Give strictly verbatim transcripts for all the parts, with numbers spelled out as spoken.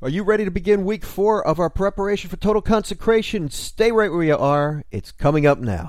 Are you ready to begin week four of our preparation for total consecration? Stay right where you are. It's coming up now.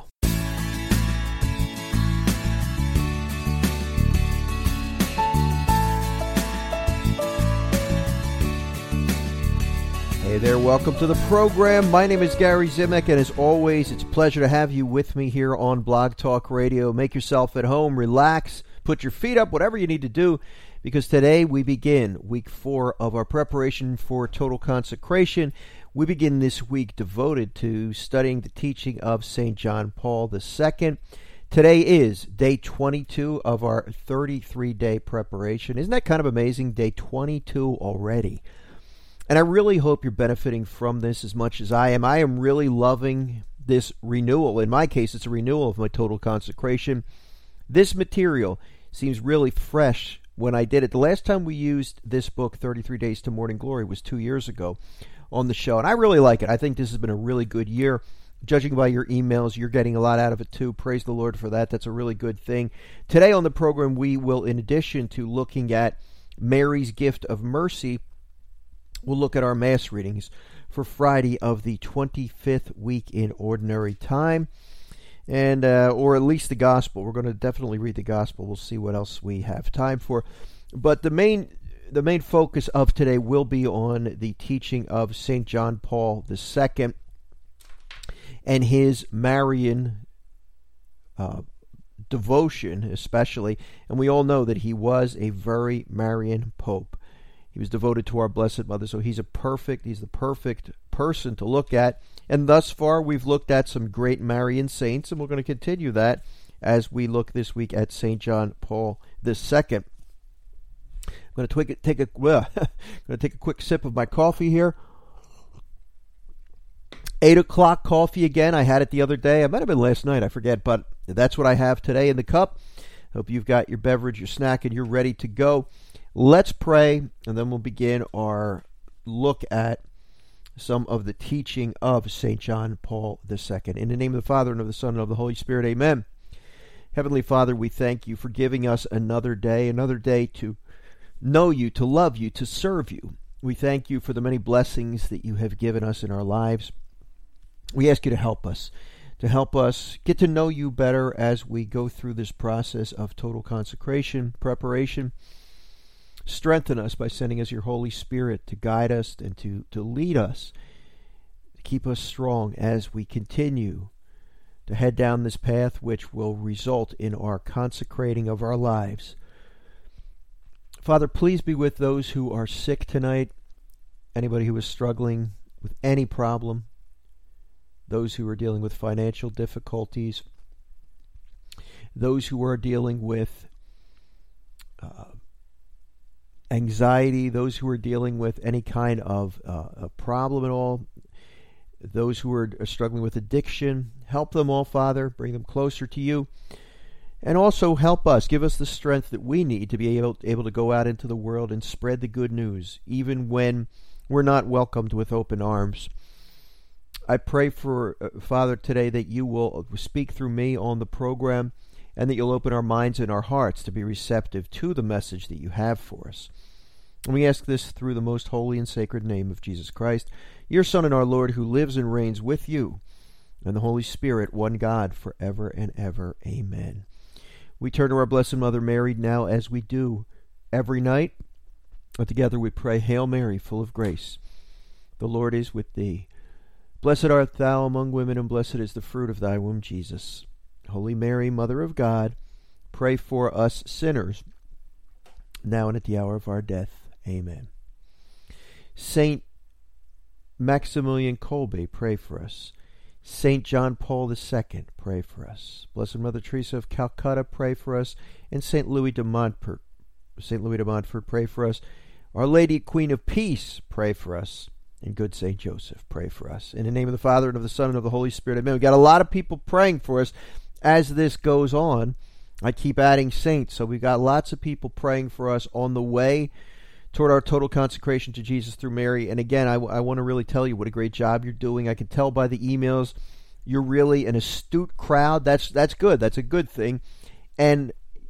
Hey there, welcome to the program. My name is Gary Zimek, and as always, it's a pleasure to have you with me here on Blog Talk Radio. Make yourself at home, relax, put your feet up, whatever you need to do, because today we begin week four of our preparation for total consecration. We begin this week devoted to studying the teaching of Saint John Paul the Second. Today is day twenty-two of our thirty-three day preparation. Isn't that kind of amazing? Day twenty-two already. And I really hope you're benefiting from this as much as I am. I am really loving this renewal. In my case, it's a renewal of my total consecration. This material seems really fresh when I did it. The last time we used this book, thirty-three days to Morning Glory, was two years ago on the show. And I really like it. I think this has been a really good year. Judging by your emails, you're getting a lot out of it too. Praise the Lord for that. That's a really good thing. Today on the program, we will, in addition to looking at Mary's gift of mercy, we'll look at our Mass readings for Friday of the twenty-fifth week in Ordinary Time, and uh, or at least the Gospel. We're going to definitely read the Gospel. We'll see what else we have time for. But the main the main focus of today will be on the teaching of Saint John Paul the Second and his Marian uh, devotion, especially. And we all know that he was a very Marian Pope. He was devoted to our Blessed Mother, so he's a perfect, he's the perfect person to look at. And thus far, we've looked at some great Marian saints, and we're going to continue that as we look this week at Saint John Paul the Second. I'm going to take a, take a, well, I'm going to take a quick sip of my coffee here. Eight o'clock coffee again. I had it the other day. It might have been last night. I forget, but that's what I have today in the cup. Hope you've got your beverage, your snack, and you're ready to go. Let's pray, and then we'll begin our look at some of the teaching of Saint John Paul the Second. In the name of the Father, and of the Son, and of the Holy Spirit, amen. Heavenly Father, we thank you for giving us another day, another day to know you, to love you, to serve you. We thank you for the many blessings that you have given us in our lives. We ask you to help us, to help us get to know you better as we go through this process of total consecration, preparation. Strengthen us by sending us your Holy Spirit to guide us and to, to lead us, to keep us strong as we continue to head down this path which will result in our consecrating of our lives. Father, please be with those who are sick tonight, anybody who is struggling with any problem, those who are dealing with financial difficulties, those who are dealing with uh, anxiety, those who are dealing with any kind of uh, a problem at all, those who are struggling with addiction. Help them all, Father. Bring them closer to you. And also help us. Give us the strength that we need to be able, able to go out into the world and spread the good news, even when we're not welcomed with open arms. I pray for, uh, Father, today that you will speak through me on the program, and that you'll open our minds and our hearts to be receptive to the message that you have for us. And we ask this through the most holy and sacred name of Jesus Christ, your Son and our Lord, who lives and reigns with you and the Holy Spirit, one God, forever and ever. Amen. We turn to our Blessed Mother Mary now, as we do every night. And together we pray, Hail Mary, full of grace. The Lord is with thee. Blessed art thou among women, and blessed is the fruit of thy womb, Jesus. Holy Mary, Mother of God, pray for us sinners, now and at the hour of our death. Amen. Saint Maximilian Kolbe, pray for us. Saint John Paul the Second, pray for us. Blessed Mother Teresa of Calcutta, pray for us. And Saint Louis de Montfort, Saint Louis de Montfort, pray for us. Our Lady, Queen of Peace, pray for us. And good Saint Joseph, pray for us. In the name of the Father, and of the Son, and of the Holy Spirit, amen. We've got a lot of people praying for us as this goes on. I keep adding saints, so we've got lots of people praying for us on the way toward our total consecration to Jesus through Mary. And again, I, I want to really tell you what a great job you're doing. I can tell by the emails you're really an astute crowd. That's that's good. That's a good thing. And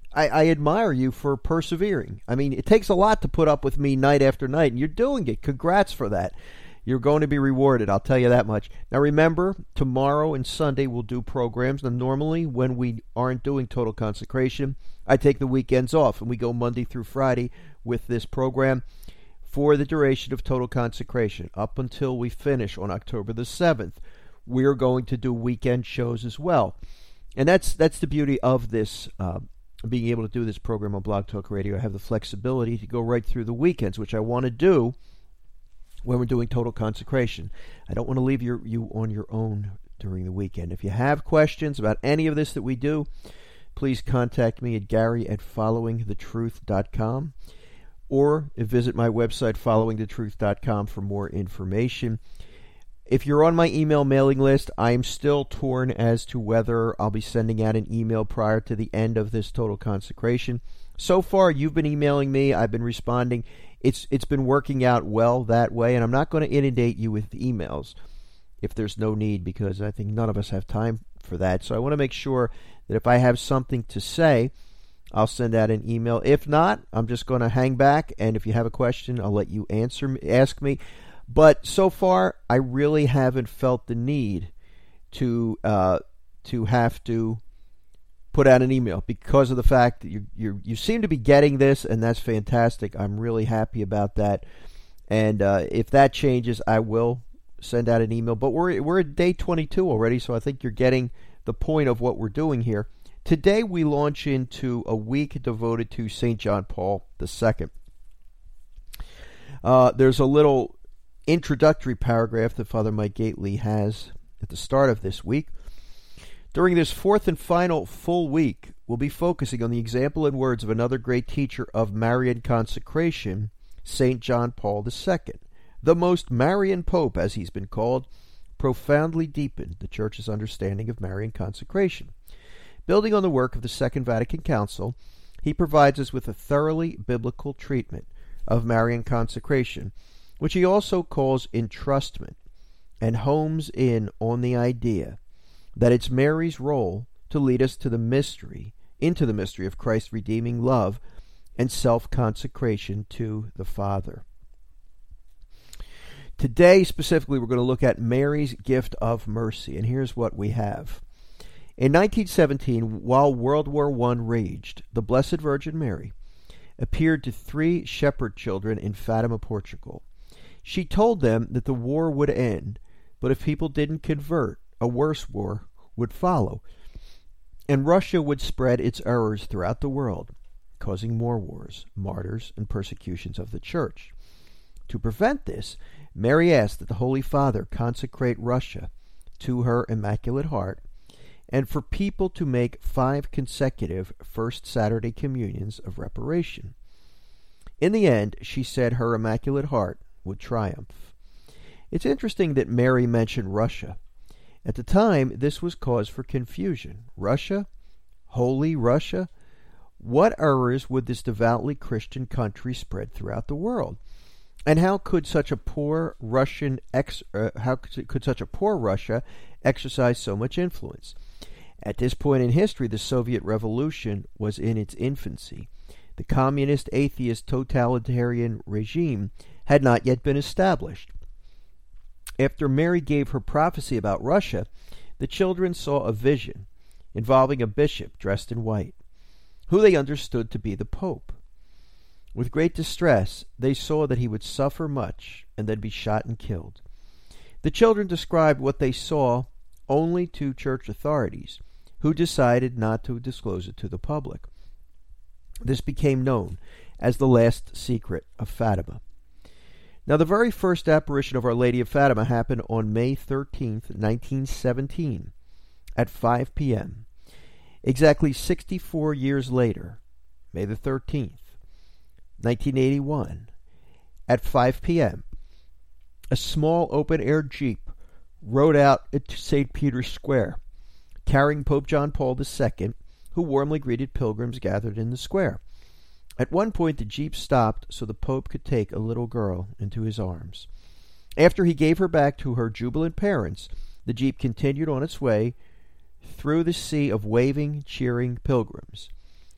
I, I admire you for persevering. I mean, it takes a lot to put up with me night after night, and you're doing it. Congrats for that. You're going to be rewarded, I'll tell you that much. Now remember, tomorrow and Sunday we'll do programs. Now normally when we aren't doing Total Consecration, I take the weekends off, and we go Monday through Friday with this program for the duration of Total Consecration, up until we finish on October the seventh. We're going to do weekend shows as well. And that's that's the beauty of this, uh, being able to do this program on Blog Talk Radio. I have the flexibility to go right through the weekends, which I want to do when we're doing Total Consecration. I don't want to leave your, you on your own during the weekend. If you have questions about any of this that we do, please contact me at Gary at following the truth dot com, or visit my website, following the truth dot com, for more information. If you're on my email mailing list, I am still torn as to whether I'll be sending out an email prior to the end of this Total Consecration. So far, you've been emailing me. I've been responding. It's it's been working out well that way, and I'm not going to inundate you with emails if there's no need, because I think none of us have time for that. So I want to make sure that if I have something to say, I'll send out an email. If not, I'm just going to hang back, and if you have a question, I'll let you answer, ask me. But so far, I really haven't felt the need to uh, to have to put out an email, because of the fact that you you you seem to be getting this, and that's fantastic. I'm really happy about that. And uh, if that changes, I will send out an email. But we're we're at day twenty-two already, so I think you're getting the point of what we're doing here. Today we launch into a week devoted to Saint John Paul the Second. Uh, there's a little introductory paragraph that Father Mike Gately has at the start of this week. During this fourth and final full week, we'll be focusing on the example and words of another great teacher of Marian consecration, Saint John Paul the Second. The most Marian Pope, as he's been called, profoundly deepened the Church's understanding of Marian consecration. Building on the work of the Second Vatican Council, he provides us with a thoroughly biblical treatment of Marian consecration, which he also calls entrustment, and homes in on the idea that it's Mary's role to lead us to the mystery, into the mystery of Christ's redeeming love and self-consecration to the Father. Today, specifically, we're going to look at Mary's gift of mercy, and here's what we have. In nineteen seventeen, while World War One raged, the Blessed Virgin Mary appeared to three shepherd children in Fatima, Portugal. She told them that the war would end, but if people didn't convert, a worse war would follow, and Russia would spread its errors throughout the world, causing more wars, martyrs, and persecutions of the Church. To prevent this, Mary asked that the Holy Father consecrate Russia to her Immaculate Heart, and for people to make five consecutive First Saturday communions of reparation. In the end, she said her Immaculate Heart would triumph. It's interesting that Mary mentioned Russia. At the time, this was cause for confusion. Russia? Holy Russia? What errors would this devoutly Christian country spread throughout the world? And how could such a poor Russian ex, uh, how could, could such a poor Russia exercise so much influence? At this point in history, the Soviet Revolution was in its infancy. The communist, atheist, totalitarian regime had not yet been established. After Mary gave her prophecy about Russia, the children saw a vision involving a bishop dressed in white, who they understood to be the Pope. With great distress, they saw that he would suffer much and then be shot and killed. The children described what they saw only to church authorities, who decided not to disclose it to the public. This became known as the last secret of Fatima. Now, the very first apparition of Our Lady of Fatima happened on May thirteenth, nineteen seventeen, at five p.m. Exactly sixty-four years later, May the thirteenth, nineteen eighty-one, at five p.m., a small open-air Jeep rode out into Saint Peter's Square, carrying Pope John Paul the Second, who warmly greeted pilgrims gathered in the square. At one point, the Jeep stopped so the Pope could take a little girl into his arms. After he gave her back to her jubilant parents, the Jeep continued on its way through the sea of waving, cheering pilgrims.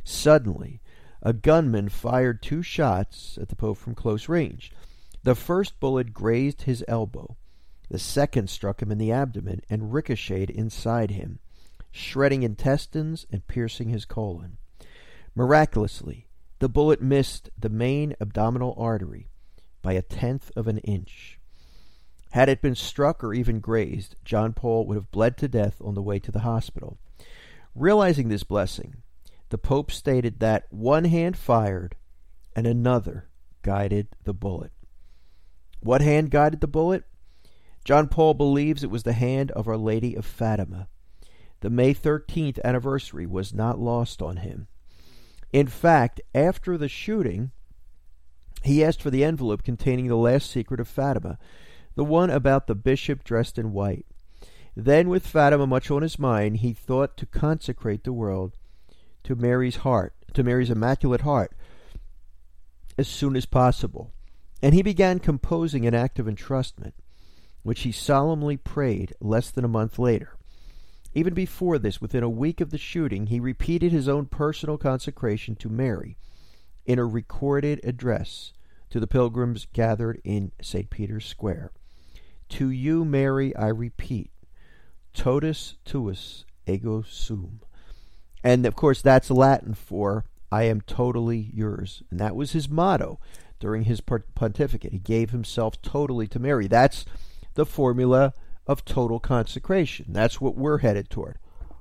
Suddenly, a gunman fired two shots at the Pope from close range. The first bullet grazed his elbow. The second struck him in the abdomen and ricocheted inside him, shredding intestines and piercing his colon. Miraculously, the bullet missed the main abdominal artery by a tenth of an inch. Had it been struck or even grazed, John Paul would have bled to death on the way to the hospital. Realizing this blessing, the Pope stated that one hand fired and another guided the bullet. What hand guided the bullet? John Paul believes it was the hand of Our Lady of Fatima. The May thirteenth anniversary was not lost on him. In fact, after the shooting, he asked for the envelope containing the last secret of Fatima, the one about the bishop dressed in white. Then, with Fatima much on his mind, he thought to consecrate the world to Mary's heart, to Mary's Immaculate Heart, as soon as possible. And he began composing an act of entrustment, which he solemnly prayed less than a month later. Even before this, within a week of the shooting, he repeated his own personal consecration to Mary in a recorded address to the pilgrims gathered in Saint Peter's Square. To you, Mary, I repeat, totus tuus ego sum. And, of course, that's Latin for, I am totally yours. And that was his motto during his pontificate. He gave himself totally to Mary. That's the formula of total consecration. That's what we're headed toward.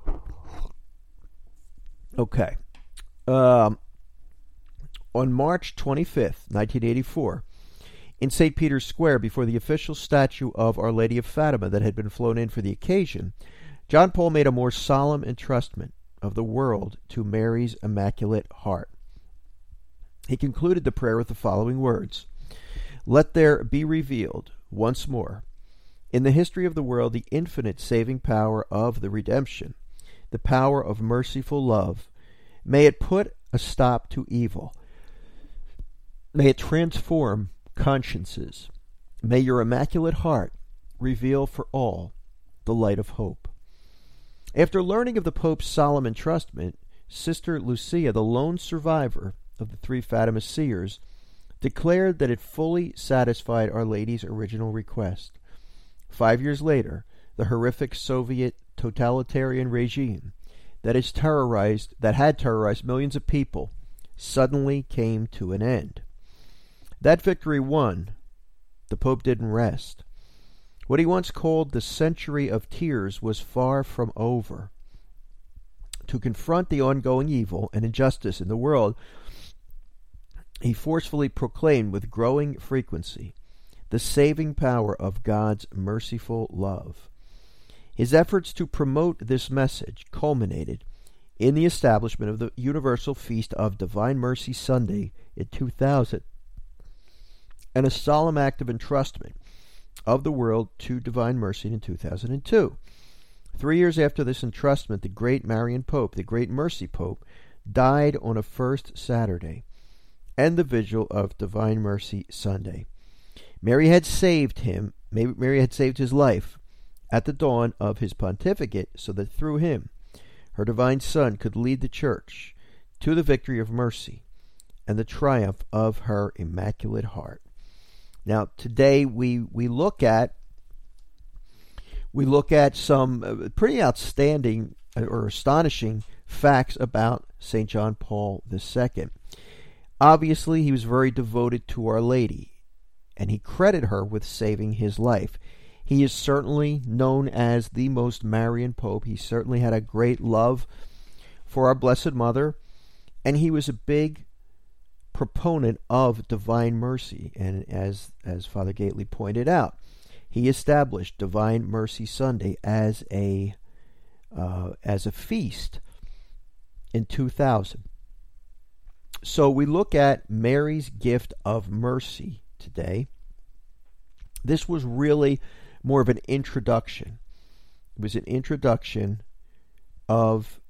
Okay. Um, on March twenty-fifth, nineteen eighty-four, in Saint Peter's Square, before the official statue of Our Lady of Fatima that had been flown in for the occasion, John Paul made a more solemn entrustment of the world to Mary's Immaculate Heart. He concluded the prayer with the following words: Let there be revealed once more in the history of the world the infinite saving power of the redemption, the power of merciful love. May it put a stop to evil. May it transform consciences. May your Immaculate Heart reveal for all the light of hope. After learning of the Pope's solemn entrustment, Sister Lucia, the lone survivor of the three Fatima seers, declared that it fully satisfied Our Lady's original request. Five years later, the horrific Soviet totalitarian regime that is terrorized, that had terrorized millions of people suddenly came to an end. That victory won, the Pope didn't rest. What he once called the century of tears was far from over. To confront the ongoing evil and injustice in the world, he forcefully proclaimed with growing frequency the saving power of God's merciful love. His efforts to promote this message culminated in the establishment of the Universal Feast of Divine Mercy Sunday in two thousand, and a solemn act of entrustment of the world to Divine Mercy in two thousand two. Three years after this entrustment, the great Marian Pope, the great Mercy Pope, died on a first Saturday and the vigil of Divine Mercy Sunday. Mary had saved him, Mary had saved his life at the dawn of his pontificate, so that through him, her divine Son could lead the Church to the victory of mercy and the triumph of her Immaculate Heart. Now, today we, we look at we look at some pretty outstanding or astonishing facts about Saint John Paul the Second. Obviously, he was very devoted to Our Lady, and he credited her with saving his life. He is certainly known as the most Marian Pope. He certainly had a great love for our Blessed Mother, and he was a big proponent of divine mercy. And as as Father Gately pointed out, he established Divine Mercy Sunday as a uh, as a feast in two thousand. So we look at Mary's gift of mercy today. This was really more of an introduction. It was an introduction of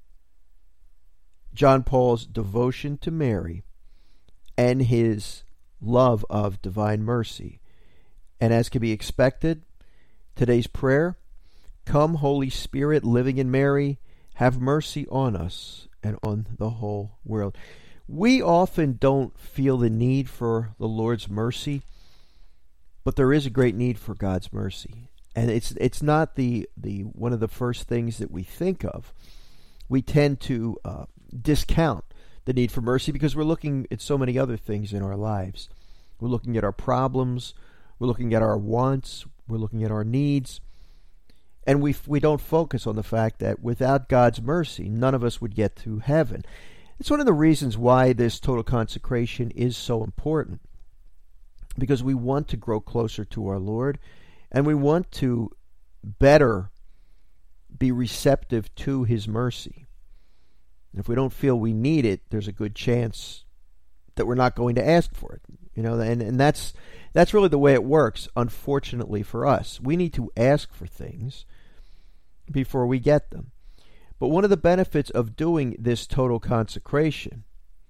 John Paul's devotion to Mary and his love of divine mercy. And as can be expected, today's prayer: Come, Holy Spirit, living in Mary, have mercy on us and on the whole world. We often don't feel the need for the Lord's mercy, but there is a great need for God's mercy. And it's it's not the, the one of the first things that we think of. We tend to uh, discount the need for mercy because we're looking at so many other things in our lives. We're looking at our problems, we're looking at our wants, we're looking at our needs, and we we don't focus on the fact that without God's mercy, none of us would get to heaven. It's one of the reasons why this total consecration is so important, because we want to grow closer to our Lord, and we want to better be receptive to His mercy. And if we don't feel we need it, there's a good chance that we're not going to ask for it. You know, and, and that's that's really the way it works, unfortunately for us. We need to ask for things before we get them. But one of the benefits of doing this total consecration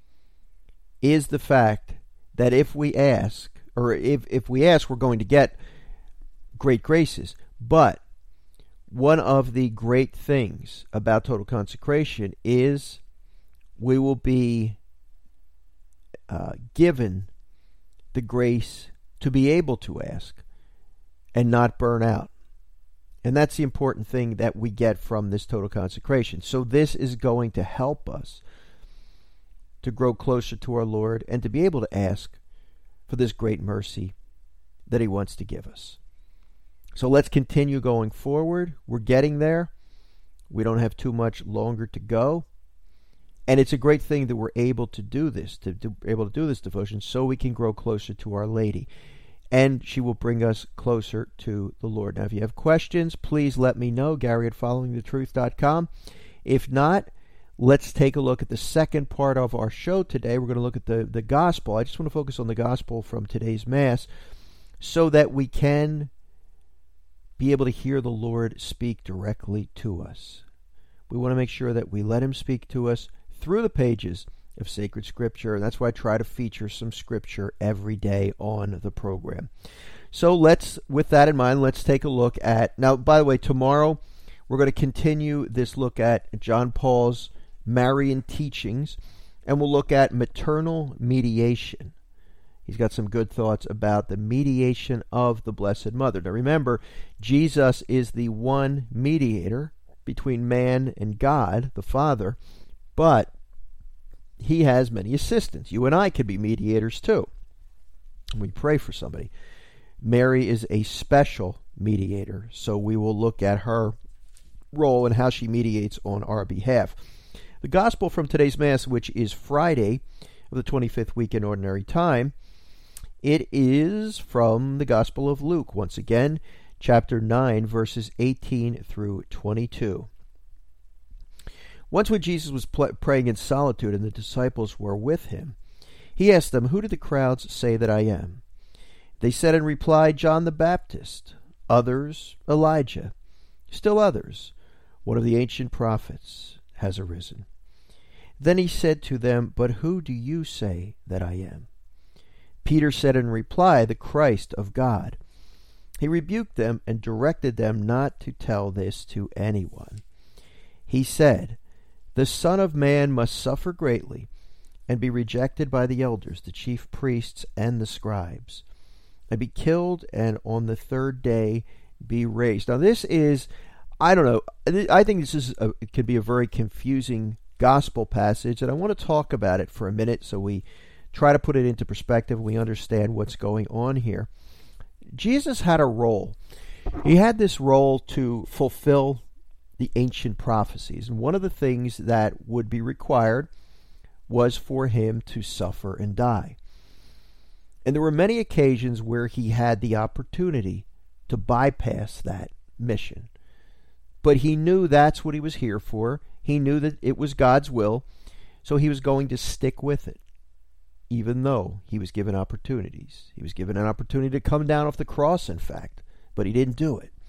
is the fact that if we ask, or if, if we ask, we're going to get great graces. But one of the great things about total consecration is we will be uh, given the grace to be able to ask and not burn out. And that's the important thing that we get from this total consecration. So this is going to help us to grow closer to our Lord and to be able to ask for this great mercy that He wants to give us. So let's continue going forward. We're getting there. We don't have too much longer to go. And it's a great thing that we're able to do this, to, to able to do this devotion so we can grow closer to Our Lady. And she will bring us closer to the Lord. Now, if you have questions, please let me know, Gary at following the truth dot com. If not, let's take a look at the second part of our show today. We're going to look at the, the gospel. I just want to focus on the gospel from today's Mass so that we can be able to hear the Lord speak directly to us. We want to make sure that we let Him speak to us through the pages of sacred Scripture. And that's why I try to feature some Scripture every day on the program. So let's, with that in mind, let's take a look at, now, by the way, tomorrow we're going to continue this look at John Paul's Marian teachings, and we'll look at maternal mediation. He's got some good thoughts about the mediation of the Blessed Mother. Now remember, Jesus is the one mediator between man and God, the Father, but He has many assistants. You and I could be mediators too. We pray for somebody. Mary is a special mediator, so we will look at her role and how she mediates on our behalf. The Gospel from today's Mass, which is Friday of the twenty-fifth week in Ordinary Time, it is from the Gospel of Luke, once again, chapter nine, verses eighteen through twenty-two. Once when Jesus was pl- praying in solitude and the disciples were with Him, He asked them, "Who do the crowds say that I am?" They said in reply, "John the Baptist, others Elijah, still others, one of the ancient prophets has arisen." Then He said to them, "But who do you say that I am?" Peter said in reply, "The Christ of God." He rebuked them and directed them not to tell this to anyone. He said, "The Son of Man must suffer greatly and be rejected by the elders, the chief priests, and the scribes, and be killed, and on the third day be raised." Now this is, I don't know, I think this is a, it could be a very confusing gospel passage, and I want to talk about it for a minute so we try to put it into perspective and we understand what's going on here. Jesus had a role. He had this role to fulfill the ancient prophecies, and one of the things that would be required was for Him to suffer and die. And there were many occasions where He had the opportunity to bypass that mission. But He knew that's what He was here for. He knew that it was God's will, so He was going to stick with it, even though He was given opportunities. He was given an opportunity to come down off the cross, in fact, but He didn't do it.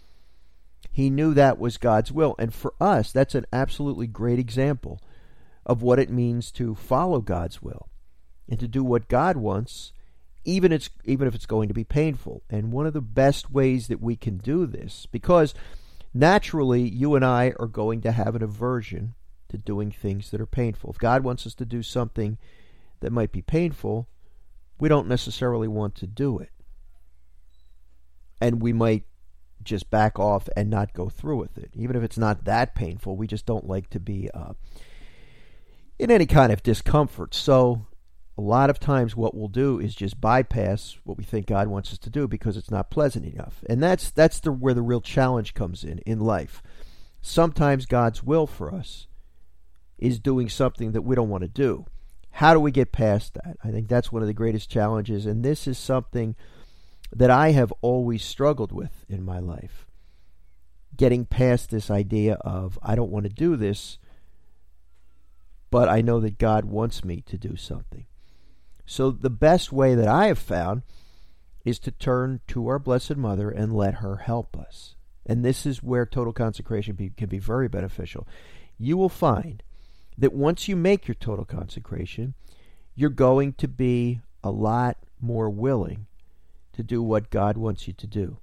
He knew that was God's will. And for us, that's an absolutely great example of what it means to follow God's will and to do what God wants, even it's even if it's going to be painful. And one of the best ways that we can do this, because naturally you and I are going to have an aversion to doing things that are painful. If God wants us to do something that might be painful, we don't necessarily want to do it. And we might just back off and not go through with it. Even if it's not that painful, we just don't like to be uh, in any kind of discomfort. So a lot of times what we'll do is just bypass what we think God wants us to do because it's not pleasant enough. And that's that's the where the real challenge comes in in life. Sometimes God's will for us is doing something that we don't want to do. How do we get past that? I think that's one of the greatest challenges, and this is something that I have always struggled with in my life. Getting past this idea of, I don't want to do this, but I know that God wants me to do something. So the best way that I have found is to turn to our Blessed Mother and let her help us. And this is where total consecration be, can be very beneficial. You will find that once you make your total consecration, you're going to be a lot more willing to do what God wants you to do,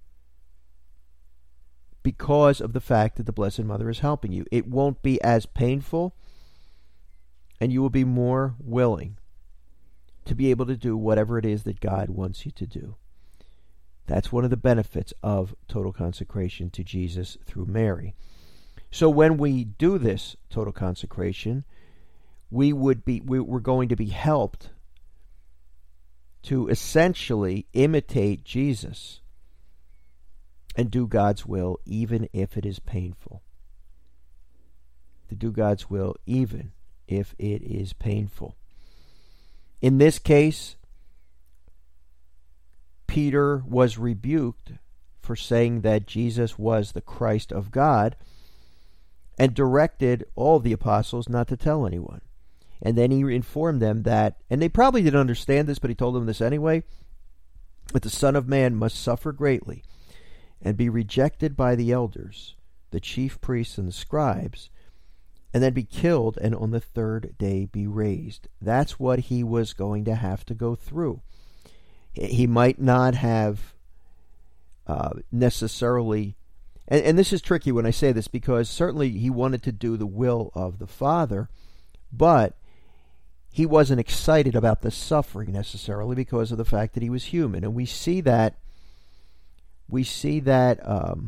because of the fact that the Blessed Mother is helping you. It won't be as painful, and you will be more willing to be able to do whatever it is that God wants you to do. That's one of the benefits of total consecration to Jesus through Mary. So when we do this total consecration, we would be we, we're going to be helped to essentially imitate Jesus and do God's will even if it is painful. To do God's will even if it is painful. In this case, Peter was rebuked for saying that Jesus was the Christ of God and directed all the apostles not to tell anyone. And then he informed them that, and they probably didn't understand this, but he told them this anyway, that the Son of Man must suffer greatly and be rejected by the elders, the chief priests and the scribes, and then be killed and on the third day be raised. That's what he was going to have to go through. He might not have uh, necessarily, and, and this is tricky when I say this, because certainly he wanted to do the will of the Father, but he wasn't excited about the suffering necessarily because of the fact that he was human. And we see that, we see that um,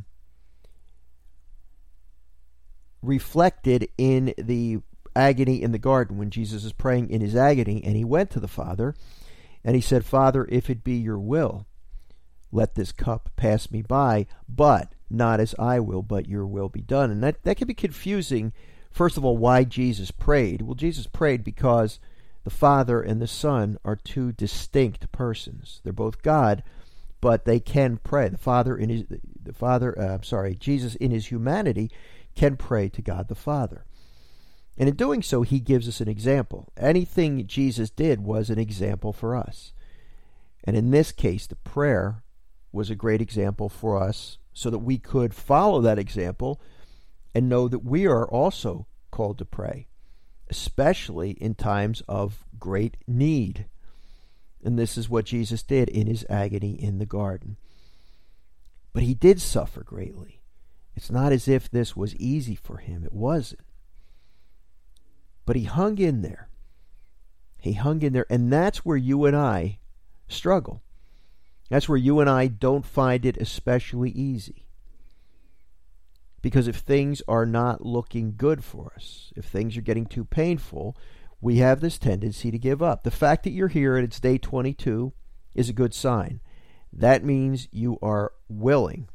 reflected in the agony in the garden when Jesus is praying in his agony, and he went to the Father and he said, Father, if it be your will, let this cup pass me by, but not as I will, but your will be done. And that, that can be confusing. First of all, why Jesus prayed? Well, Jesus prayed because the Father and the Son are two distinct persons. They're both God, but they can pray. The Father in his, the Father, uh, I'm sorry, Jesus in his humanity can pray to God the Father. And in doing so, he gives us an example. Anything Jesus did was an example for us. And in this case, the prayer was a great example for us so that we could follow that example and know that we are also called to pray, especially in times of great need. And this is what Jesus did in his agony in the garden. But he did suffer greatly. It's not as if this was easy for him. It wasn't. But he hung in there. He hung in there. And that's where you and I struggle. That's where you and I don't find it especially easy. Because if things are not looking good for us, if things are getting too painful, we have this tendency to give up. The fact that you're here and it's day twenty-two is a good sign. That means you are willing.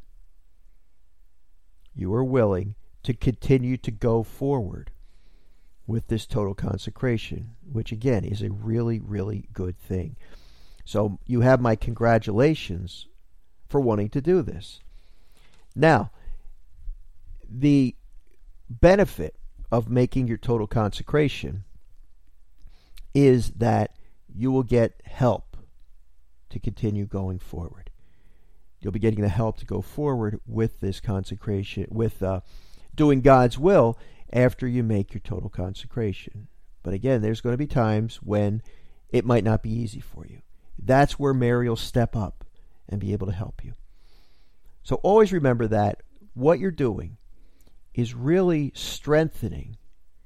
You are willing to continue to go forward with this total consecration, which again is a really, really good thing. So you have my congratulations for wanting to do this. Now, the benefit of making your total consecration is that you will get help to continue going forward. You'll be getting the help to go forward with this consecration, with uh, doing God's will after you make your total consecration. But again, there's going to be times when it might not be easy for you. That's where Mary will step up and be able to help you. So always remember that what you're doing is really strengthening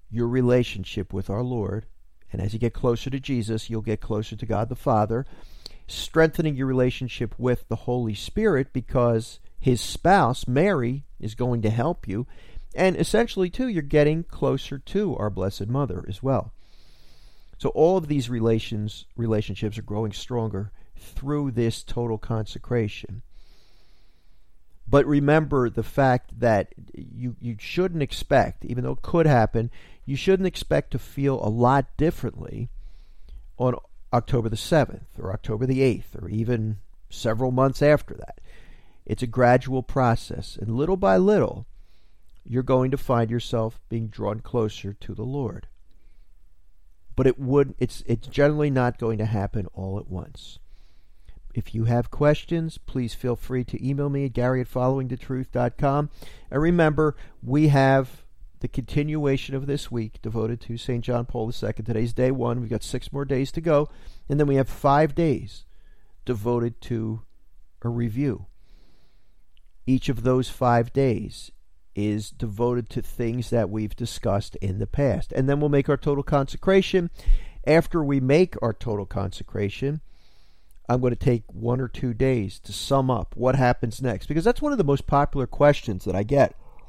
your relationship with our Lord. And as you get closer to Jesus, you'll get closer to God the Father, strengthening your relationship with the Holy Spirit, because his spouse, Mary, is going to help you. And essentially, too, you're getting closer to our Blessed Mother as well. So all of these relations, relationships are growing stronger through this total consecration. But remember the fact that you, you shouldn't expect, even though it could happen, you shouldn't expect to feel a lot differently on October the seventh or October the eighth or even several months after that. It's a gradual process, and little by little, you're going to find yourself being drawn closer to the Lord. But it would it's it's generally not going to happen all at once. If you have questions, please feel free to email me at Gary at following the truth dot com. And remember, we have the continuation of this week devoted to Saint John Paul the Second. Today's day one. We've got six more days to go. And then we have five days devoted to a review. Each of those five days is devoted to things that we've discussed in the past. And then we'll make our total consecration. After we make our total consecration, I'm going to take one or two days to sum up what happens next, because that's one of the most popular questions that I get.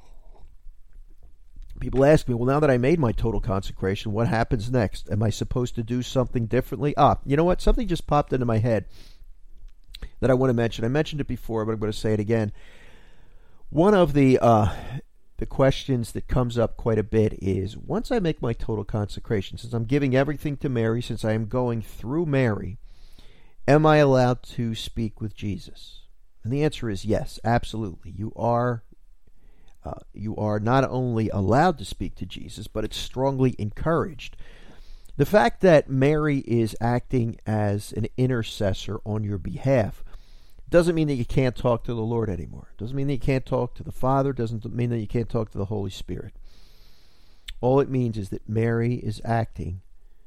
People ask me, well, now that I made my total consecration, what happens next? Am I supposed to do something differently? Ah, you know what? Something just popped into my head that I want to mention. I mentioned it before, but I'm going to say it again. One of the uh, the questions that comes up quite a bit is, once I make my total consecration, since I'm giving everything to Mary, since I am going through Mary, am I allowed to speak with Jesus? And the answer is yes, absolutely. You are uh, you are not only allowed to speak to Jesus, but it's strongly encouraged. The fact that Mary is acting as an intercessor on your behalf doesn't mean that you can't talk to the Lord anymore. Doesn't mean that you can't talk to the Father. Doesn't mean that you can't talk to the Holy Spirit. All it means is that Mary is acting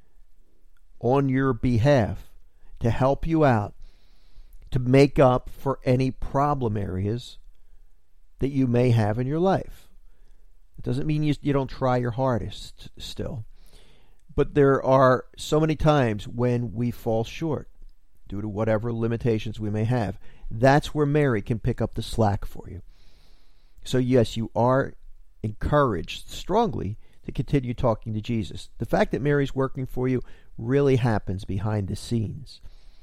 on your behalf to help you out, to make up for any problem areas that you may have in your life. It doesn't mean you, you don't try your hardest still. But there are so many times when we fall short due to whatever limitations we may have. That's where Mary can pick up the slack for you. So yes, you are encouraged strongly to continue talking to Jesus. The fact that Mary's working for you really happens behind the scenes.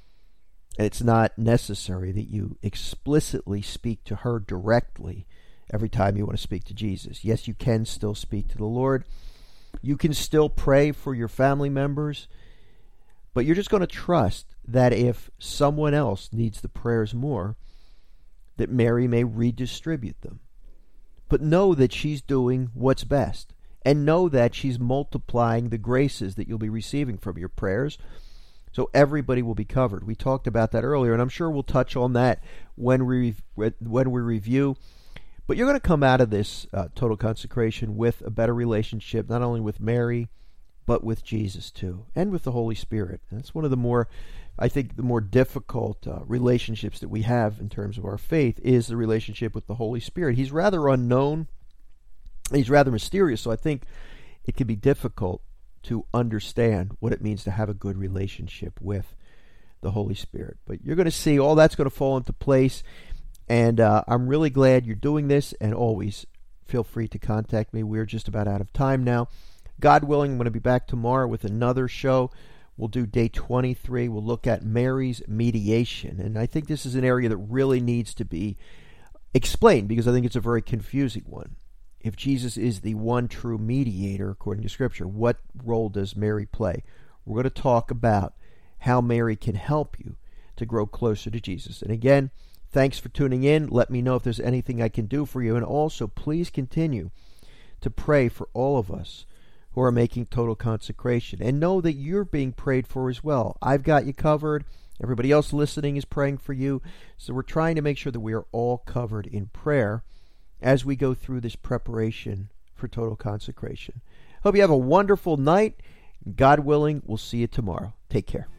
And it's not necessary that you explicitly speak to her directly every time you want to speak to Jesus. Yes, you can still speak to the Lord. You can still pray for your family members. But you're just going to trust that if someone else needs the prayers more, that Mary may redistribute them. But know that she's doing what's best. And know that she's multiplying the graces that you'll be receiving from your prayers. So everybody will be covered. We talked about that earlier, and I'm sure we'll touch on that when we when we review. But you're going to come out of this uh, total consecration with a better relationship, not only with Mary, but with Jesus too, and with the Holy Spirit. And that's one of the more, I think, the more difficult uh, relationships that we have in terms of our faith is the relationship with the Holy Spirit. He's rather unknown. He's rather mysterious, so I think it can be difficult to understand what it means to have a good relationship with the Holy Spirit. But you're going to see all that's going to fall into place, and uh, I'm really glad you're doing this, and always feel free to contact me. We're just about out of time now. God willing, I'm going to be back tomorrow with another show. We'll do day twenty-three. We'll look at Mary's mediation. And I think this is an area that really needs to be explained, because I think it's a very confusing one. If Jesus is the one true mediator, according to Scripture, what role does Mary play? We're going to talk about how Mary can help you to grow closer to Jesus. And again, thanks for tuning in. Let me know if there's anything I can do for you. And also, please continue to pray for all of us who are making total consecration. And know that you're being prayed for as well. I've got you covered. Everybody else listening is praying for you. So we're trying to make sure that we are all covered in prayer as we go through this preparation for total consecration. Hope you have a wonderful night. God willing, we'll see you tomorrow. Take care.